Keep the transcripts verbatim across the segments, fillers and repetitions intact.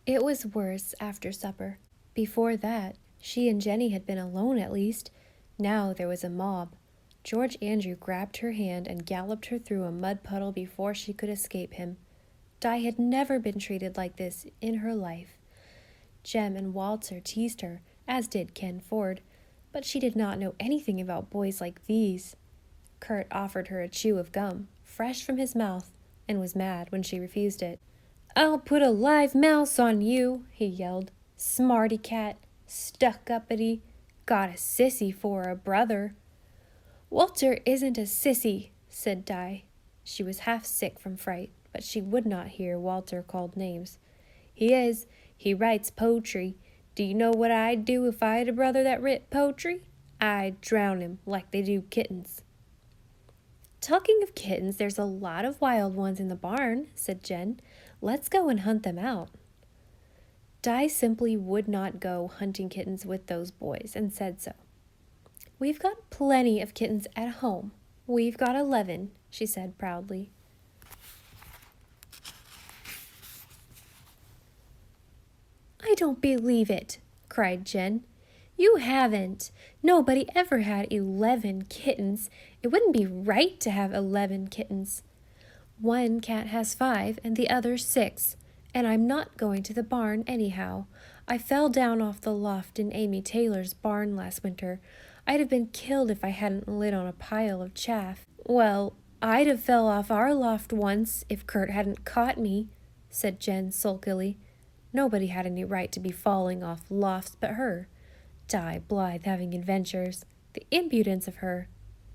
It was worse after supper. Before that, she and Jenny had been alone at least. Now there was a mob. George Andrew grabbed her hand and galloped her through a mud puddle before she could escape him. Di had never been treated like this in her life. Jem and Walter teased her, as did Ken Ford, but she did not know anything about boys like these. Kurt offered her a chew of gum, fresh from his mouth, and was mad when she refused it. "I'll put a live mouse on you," he yelled. "Smarty cat, stuck-uppity, got a sissy for a brother." "Walter isn't a sissy," said Di. She was half sick from fright, but she would not hear Walter called names. "He is. He writes poetry. Do you know what I'd do if I had a brother that writ poetry? I'd drown him like they do kittens." "Talking of kittens, there's a lot of wild ones in the barn," said Jen. "Let's go and hunt them out." Di simply would not go hunting kittens with those boys, and said so. "We've got plenty of kittens at home. We've got eleven," she said proudly. "I don't believe it," cried Jen. "You haven't. Nobody ever had eleven kittens. It wouldn't be right to have eleven kittens. One cat has five and the other six, and I'm not going to the barn anyhow. I fell down off the loft in Amy Taylor's barn last winter. I'd have been killed if I hadn't lit on a pile of chaff." "Well, I'd have fell off our loft once if Kurt hadn't caught me," said Jen sulkily. Nobody had any right to be falling off lofts but her. Di Blythe having adventures. The impudence of her.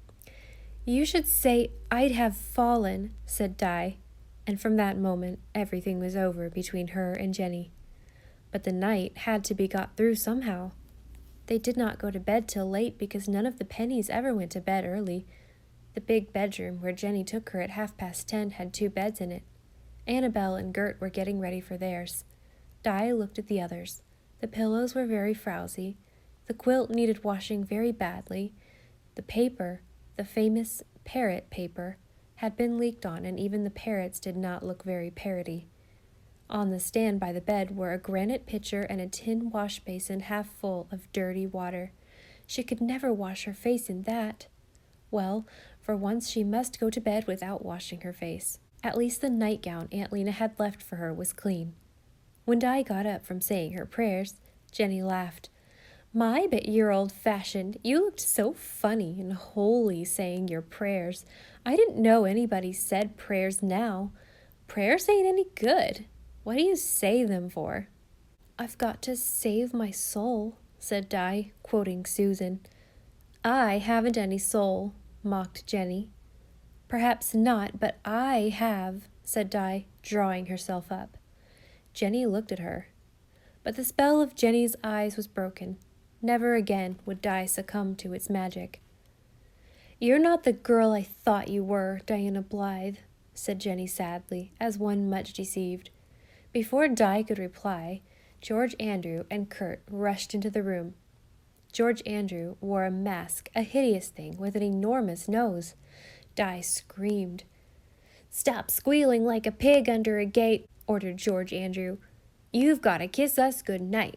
"You should say I'd have fallen," said Di, and from that moment everything was over between her and Jenny. But the night had to be got through somehow. They did not go to bed till late because none of the Pennies ever went to bed early. The big bedroom where Jenny took her at half past ten had two beds in it. Annabelle and Gert were getting ready for theirs. Di looked at the others. The pillows were very frowsy. The quilt needed washing very badly. The paper, the famous parrot paper, had been leaked on, and even the parrots did not look very parroty. On the stand by the bed were a granite pitcher and a tin wash basin half full of dirty water. She could never wash her face in that. Well, for once she must go to bed without washing her face. At least the nightgown Aunt Lena had left for her was clean. When Di got up from saying her prayers, Jenny laughed. "My, but you're old-fashioned. You looked so funny and holy saying your prayers. I didn't know anybody said prayers now. Prayers ain't any good. What do you say them for?" "I've got to save my soul," said Di, quoting Susan. "I haven't any soul," mocked Jenny. "Perhaps not, but I have," said Di, drawing herself up. Jenny looked at her. But the spell of Jenny's eyes was broken. Never again would Di succumb to its magic. "You're not the girl I thought you were, Diana Blythe," said Jenny sadly, as one much deceived. Before Di could reply, George Andrew and Kurt rushed into the room. George Andrew wore a mask, a hideous thing, with an enormous nose. Di screamed. "Stop squealing like a pig under a gate," ordered George Andrew. "You've got to kiss us good night.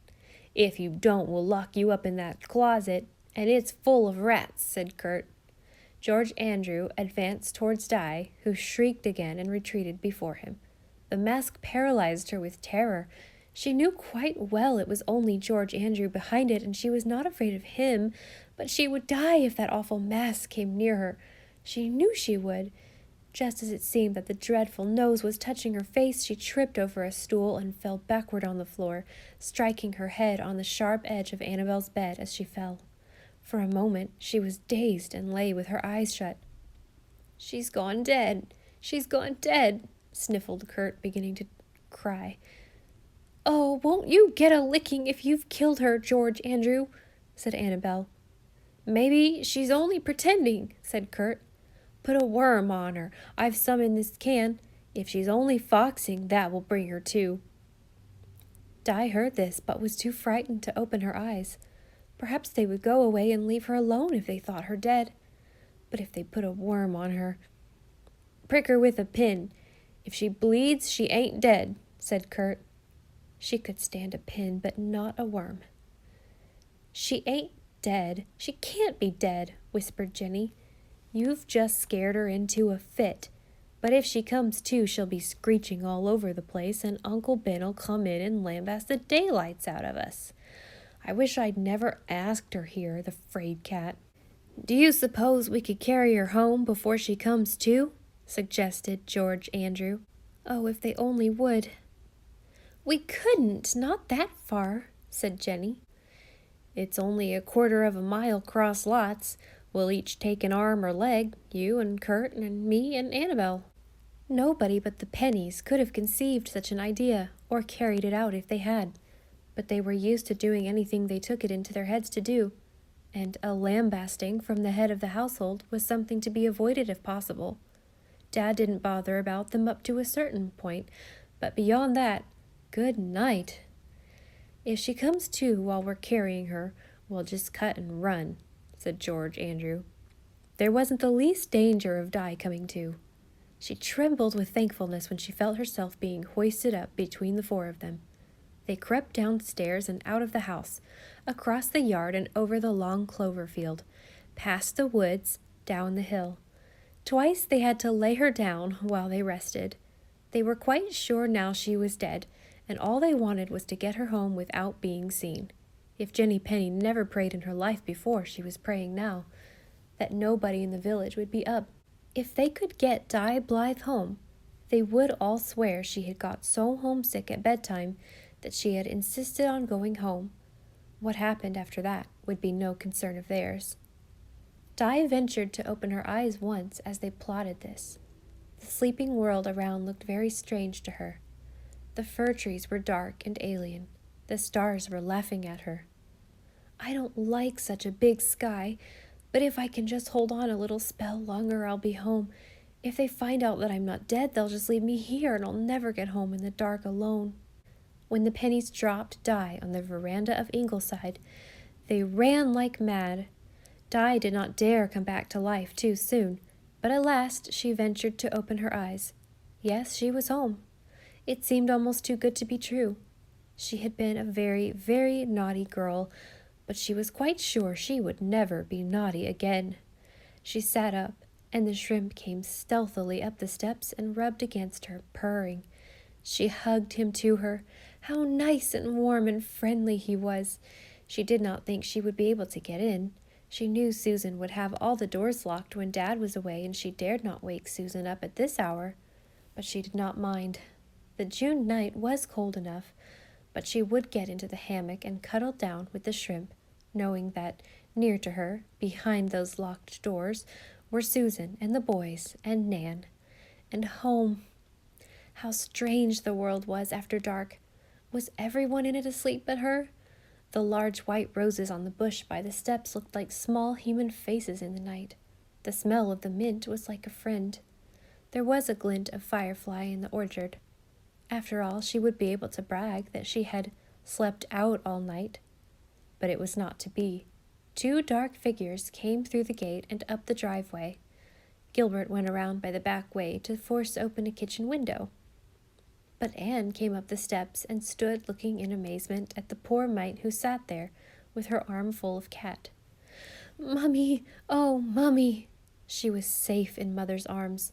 If you don't, we'll lock you up in that closet, and it's full of rats," said Kurt. George Andrew advanced towards Di, who shrieked again and retreated before him. The mask paralyzed her with terror. She knew quite well it was only George Andrew behind it, and she was not afraid of him, but she would die if that awful mask came near her. She knew she would. Just as it seemed that the dreadful nose was touching her face, she tripped over a stool and fell backward on the floor, striking her head on the sharp edge of Annabelle's bed as she fell. For a moment she was dazed and lay with her eyes shut. "She's gone dead. She's gone dead," sniffled Kurt, beginning to cry. "Oh, won't you get a licking if you've killed her, George Andrew?" said Annabelle. "Maybe she's only pretending," said Kurt. "Put a worm on her. I've some in this can. If she's only foxing, that will bring her to." Di heard this, but was too frightened to open her eyes. Perhaps they would go away and leave her alone if they thought her dead. But if they put a worm on her... "Prick her with a pin. If she bleeds, she ain't dead," said Kurt. She could stand a pin, but not a worm. She ain't dead. She can't be dead, whispered Jenny. You've just scared her into a fit. But if she comes to, she'll be screeching all over the place, and Uncle Ben'll come in and lambaste the daylights out of us. I wish I'd never asked her here, the fraid cat. Do you suppose we could carry her home before she comes to? Suggested George Andrew. Oh, if they only would. We couldn't, not that far, said Jenny. It's only a quarter of a mile cross lots. We'll each take an arm or leg, you and Kurt and me and Annabelle. Nobody but the Pennies could have conceived such an idea, or carried it out if they had. But they were used to doing anything they took it into their heads to do, and a lambasting from the head of the household was something to be avoided if possible. Dad didn't bother about them up to a certain point, but beyond that, good night. If she comes to while we're carrying her, we'll just cut and run, said George Andrew. There wasn't the least danger of Di coming to. She trembled with thankfulness when she felt herself being hoisted up between the four of them. They crept downstairs and out of the house, across the yard and over the long clover field, past the woods, down the hill. Twice they had to lay her down while they rested. They were quite sure now she was dead, and all they wanted was to get her home without being seen. If Jenny Penny never prayed in her life before, she was praying now, that nobody in the village would be up. If they could get Di Blythe home, they would all swear she had got so homesick at bedtime that she had insisted on going home. What happened after that would be no concern of theirs. Di ventured to open her eyes once as they plotted this. The sleeping world around looked very strange to her. The fir trees were dark and alien. The stars were laughing at her. I don't like such a big sky, but if I can just hold on a little spell longer, I'll be home. If they find out that I'm not dead, they'll just leave me here, and I'll never get home in the dark alone. When the Pennies dropped Di on the veranda of Ingleside, they ran like mad. Di did not dare come back to life too soon, but at last she ventured to open her eyes. Yes, she was home. It seemed almost too good to be true. She had been a very, very naughty girl, but she was quite sure she would never be naughty again. She sat up, and the shrimp came stealthily up the steps and rubbed against her, purring. She hugged him to her. How nice and warm and friendly he was. She did not think she would be able to get in. She knew Susan would have all the doors locked when Dad was away, and she dared not wake Susan up at this hour. But she did not mind. The June night was cold enough, but she would get into the hammock and cuddle down with the shrimp, knowing that near to her, behind those locked doors, were Susan and the boys and Nan. And home. How strange the world was after dark. Was everyone in it asleep but her? The large white roses on the bush by the steps looked like small human faces in the night. The smell of the mint was like a friend. There was a glint of firefly in the orchard. After all, she would be able to brag that she had slept out all night. But it was not to be. Two dark figures came through the gate and up the driveway. Gilbert went around by the back way to force open a kitchen window. But Anne came up the steps and stood looking in amazement at the poor mite who sat there with her arm full of cat. "Mummy, oh, Mummy!" She was safe in Mother's arms.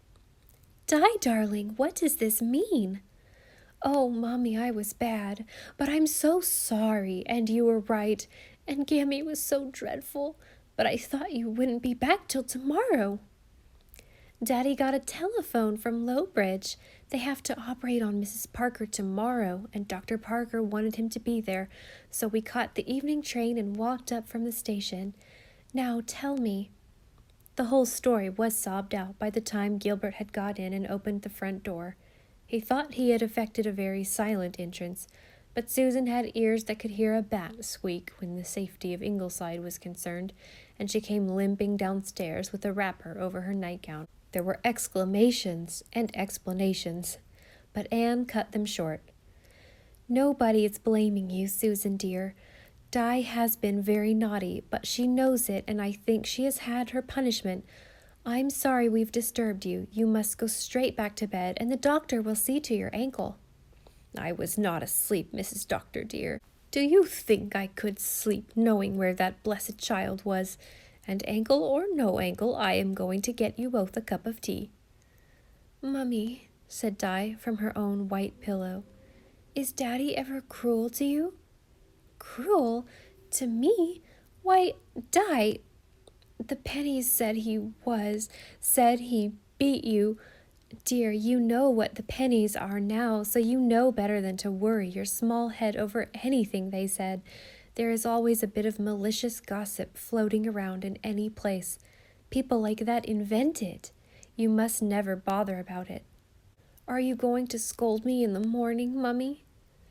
"Di, darling, what does this mean?" "Oh, Mommy, I was bad, but I'm so sorry, and you were right, and Gammy was so dreadful, but I thought you wouldn't be back till tomorrow." "Daddy got a telephone from Lowbridge. They have to operate on Missus Parker tomorrow, and Doctor Parker wanted him to be there, so we caught the evening train and walked up from the station. Now tell me." The whole story was sobbed out by the time Gilbert had got in and opened the front door. He thought he had effected a very silent entrance, but Susan had ears that could hear a bat squeak when the safety of Ingleside was concerned, and she came limping downstairs with a wrapper over her nightgown. There were exclamations and explanations, but Anne cut them short. "Nobody is blaming you, Susan dear. Di has been very naughty, but she knows it, and I think she has had her punishment. I'm sorry we've disturbed you. You must go straight back to bed, and the doctor will see to your ankle." I was not asleep, Missus Doctor dear. Do you think I could sleep knowing where that blessed child was? And ankle or no ankle, I am going to get you both a cup of tea." "Mummy," said Di from her own white pillow, "is Daddy ever cruel to you?" "Cruel? To me? Why, Di, the pennies said he was, said he beat you. Dear, you know what the pennies are now, so you know better than to worry your small head over anything they said. There is always a bit of malicious gossip floating around in any place. People like that invent it. You must never bother about it." "Are you going to scold me in the morning, Mummy?"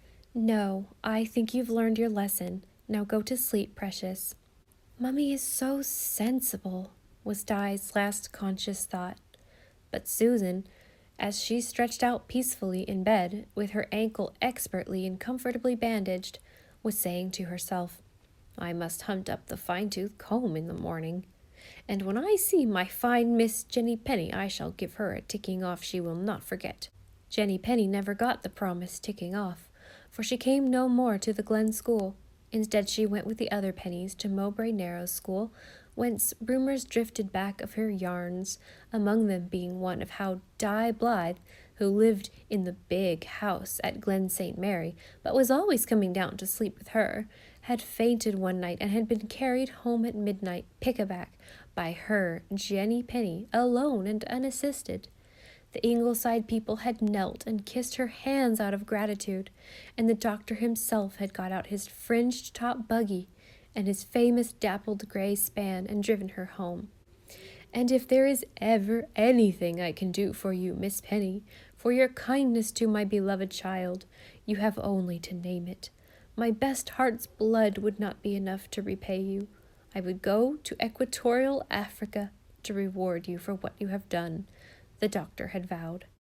"No, I think you've learned your lesson. Now go to sleep, precious." "Mummy is so sensible," was Di's last conscious thought. But Susan, as she stretched out peacefully in bed, with her ankle expertly and comfortably bandaged, was saying to herself, "I must hunt up the fine-tooth comb in the morning. And when I see my fine Miss Jenny Penny, I shall give her a ticking off she will not forget." Jenny Penny never got the promised ticking off, for she came no more to the Glen School. Instead, she went with the other Pennies to Mowbray Narrows School, whence rumors drifted back of her yarns, among them being one of how Di Blythe, who lived in the big house at Glen Saint Mary, but was always coming down to sleep with her, had fainted one night and had been carried home at midnight, pick-a-back, by her, Jenny Penny, alone and unassisted. The Ingleside people had knelt and kissed her hands out of gratitude, and the doctor himself had got out his fringed-top buggy and his famous dappled gray span and driven her home. And if there is ever anything I can do for you, Miss Penny, for your kindness to my beloved child, you have only to name it. My best heart's blood would not be enough to repay you. I would go to equatorial Africa to reward you for what you have done," the doctor had vowed.